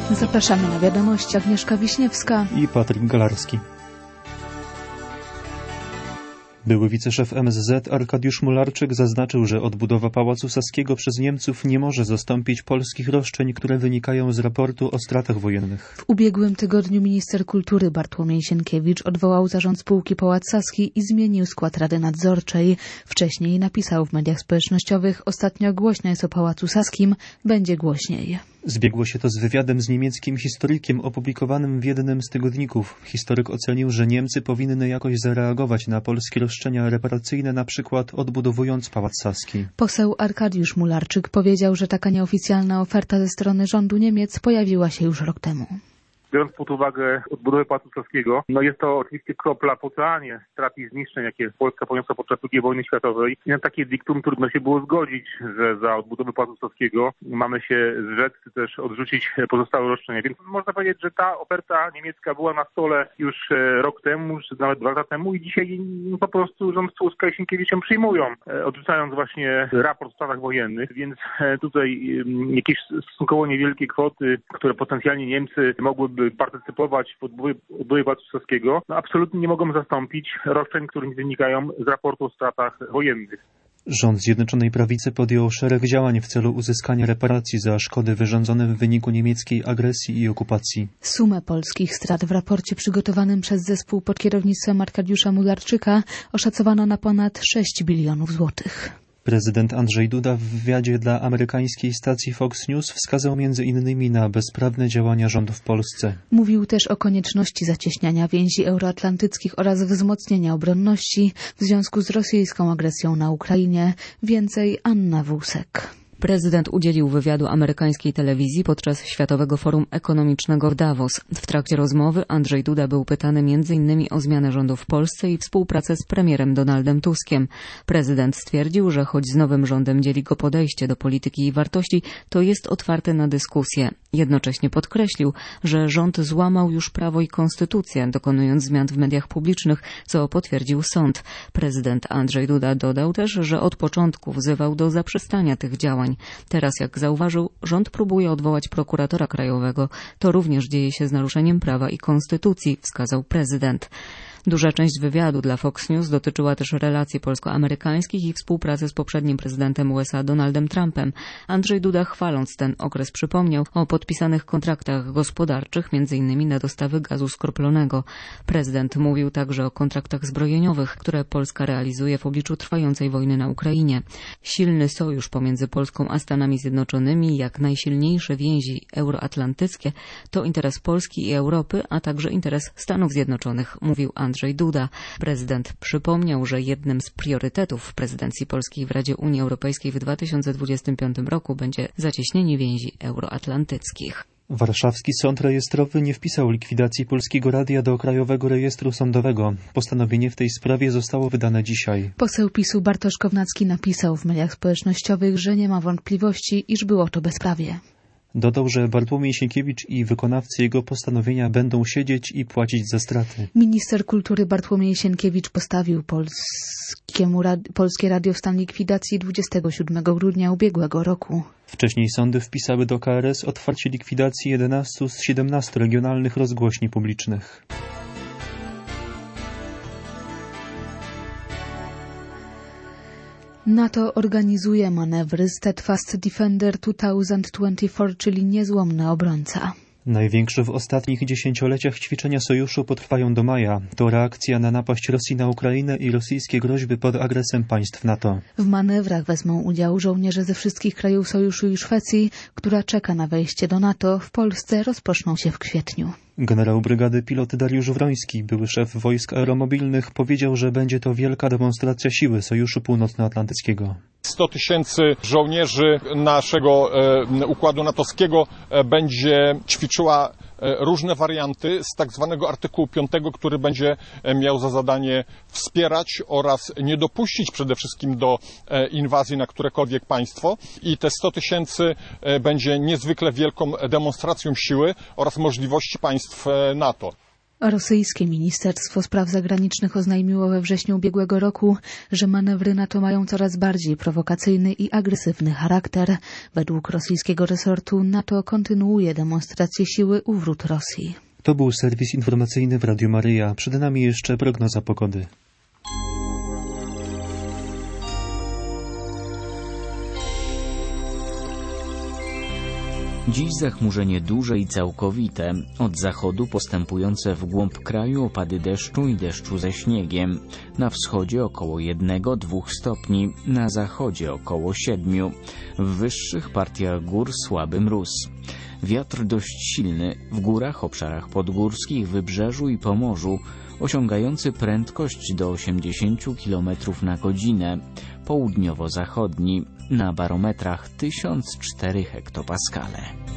Zapraszamy na wiadomości. Agnieszka Wiśniewska i Patryk Galarski. Były wiceszef MSZ Arkadiusz Mularczyk zaznaczył, że odbudowa Pałacu Saskiego przez Niemców nie może zastąpić polskich roszczeń, które wynikają z raportu o stratach wojennych. W ubiegłym tygodniu minister kultury Bartłomiej Sienkiewicz odwołał zarząd spółki Pałac Saski i zmienił skład Rady Nadzorczej. Wcześniej napisał w mediach społecznościowych: ostatnio głośno jest o Pałacu Saskim, będzie głośniej. Zbiegło się to z wywiadem z niemieckim historykiem opublikowanym w jednym z tygodników. Historyk ocenił, że Niemcy powinny jakoś zareagować na polskie roszczenia reparacyjne, na przykład odbudowując Pałac Saski. Poseł Arkadiusz Mularczyk powiedział, że taka nieoficjalna oferta ze strony rządu Niemiec pojawiła się już rok temu. Biorąc pod uwagę odbudowę Pałacu Saskiego, jest to oczywiście kropla w oceanie strat i zniszczeń, jakie Polska poniosła podczas II wojny światowej. I na takie diktum trudno się było zgodzić, że za odbudowę Pałacu Saskiego mamy się zrzec, czy też odrzucić pozostałe roszczenia. Więc można powiedzieć, że ta oferta niemiecka była na stole już rok temu, czy nawet 2 lata temu i dzisiaj po prostu rząd Tuska i Sienkiewicz ją przyjmują, odrzucając właśnie raport o stratach wojennych. Więc tutaj jakieś stosunkowo niewielkie kwoty, które potencjalnie Niemcy mogłyby partycypować w odbudowie Pałacu Saskiego, absolutnie nie mogą zastąpić roszczeń, które wynikają z raportu o stratach wojennych. Rząd Zjednoczonej Prawicy podjął szereg działań w celu uzyskania reparacji za szkody wyrządzone w wyniku niemieckiej agresji i okupacji. Sumę polskich strat w raporcie przygotowanym przez zespół pod kierownictwem Arkadiusza Mularczyka oszacowano na ponad 6 bilionów złotych. Prezydent Andrzej Duda w wywiadzie dla amerykańskiej stacji Fox News wskazał m.in. na bezprawne działania rządu w Polsce. Mówił też o konieczności zacieśniania więzi euroatlantyckich oraz wzmocnienia obronności w związku z rosyjską agresją na Ukrainie. Więcej Anna Wółsek. Prezydent udzielił wywiadu amerykańskiej telewizji podczas Światowego Forum Ekonomicznego w Davos. W trakcie rozmowy Andrzej Duda był pytany m.in. o zmianę rządu w Polsce i współpracę z premierem Donaldem Tuskiem. Prezydent stwierdził, że choć z nowym rządem dzieli go podejście do polityki i wartości, to jest otwarty na dyskusję. Jednocześnie podkreślił, że rząd złamał już prawo i konstytucję, dokonując zmian w mediach publicznych, co potwierdził sąd. Prezydent Andrzej Duda dodał też, że od początku wzywał do zaprzestania tych działań. Teraz, jak zauważył, rząd próbuje odwołać prokuratora krajowego. To również dzieje się z naruszeniem prawa i konstytucji, wskazał prezydent. Duża część wywiadu dla Fox News dotyczyła też relacji polsko-amerykańskich i współpracy z poprzednim prezydentem USA Donaldem Trumpem. Andrzej Duda, chwaląc ten okres, przypomniał o podpisanych kontraktach gospodarczych, m.in. na dostawy gazu skroplonego. Prezydent mówił także o kontraktach zbrojeniowych, które Polska realizuje w obliczu trwającej wojny na Ukrainie. Silny sojusz pomiędzy Polską a Stanami Zjednoczonymi, jak najsilniejsze więzi euroatlantyckie, to interes Polski i Europy, a także interes Stanów Zjednoczonych, mówił Andrzej Duda. Prezydent przypomniał, że jednym z priorytetów prezydencji polskiej w Radzie Unii Europejskiej w 2025 roku będzie zacieśnienie więzi euroatlantyckich. Warszawski Sąd Rejestrowy nie wpisał likwidacji Polskiego Radia do Krajowego Rejestru Sądowego. Postanowienie w tej sprawie zostało wydane dzisiaj. Poseł PiS-u Bartosz Kownacki napisał w mediach społecznościowych, że nie ma wątpliwości, iż było to bezprawie. Dodał, że Bartłomiej Sienkiewicz i wykonawcy jego postanowienia będą siedzieć i płacić za straty. Minister kultury Bartłomiej Sienkiewicz postawił Polskie Radio w stan likwidacji 27 grudnia ubiegłego roku. Wcześniej sądy wpisały do KRS otwarcie likwidacji 11 z 17 regionalnych rozgłośni publicznych. NATO organizuje manewry Steadfast Defender 2024, czyli niezłomny obrońca. Największe w ostatnich dziesięcioleciach ćwiczenia sojuszu potrwają do maja. To reakcja na napaść Rosji na Ukrainę i rosyjskie groźby pod agresem państw NATO. W manewrach wezmą udział żołnierze ze wszystkich krajów sojuszu i Szwecji, która czeka na wejście do NATO. W Polsce rozpoczną się w kwietniu. Generał brygady pilot Dariusz Wroński, były szef wojsk aeromobilnych, powiedział, że będzie to wielka demonstracja siły Sojuszu Północnoatlantyckiego. 100 000 żołnierzy naszego układu natowskiego będzie ćwiczyła różne warianty z tak zwanego artykułu 5, który będzie miał za zadanie wspierać oraz nie dopuścić przede wszystkim do inwazji na którekolwiek państwo. I te 100 000 będzie niezwykle wielką demonstracją siły oraz możliwości państw NATO. Rosyjskie Ministerstwo Spraw Zagranicznych oznajmiło we wrześniu ubiegłego roku, że manewry NATO mają coraz bardziej prowokacyjny i agresywny charakter. Według rosyjskiego resortu NATO kontynuuje demonstrację siły u wrót Rosji. To był serwis informacyjny w Radiu Maryja. Przed nami jeszcze prognoza pogody. Dziś zachmurzenie duże i całkowite. Od zachodu postępujące w głąb kraju opady deszczu i deszczu ze śniegiem. Na wschodzie około 1-2 stopni, na zachodzie około 7. W wyższych partiach gór słaby mróz. Wiatr dość silny, w górach, obszarach podgórskich, wybrzeżu i Pomorzu, osiągający prędkość do 80 km na godzinę. Południowo-zachodni, na barometrach 1004 hektopaskale.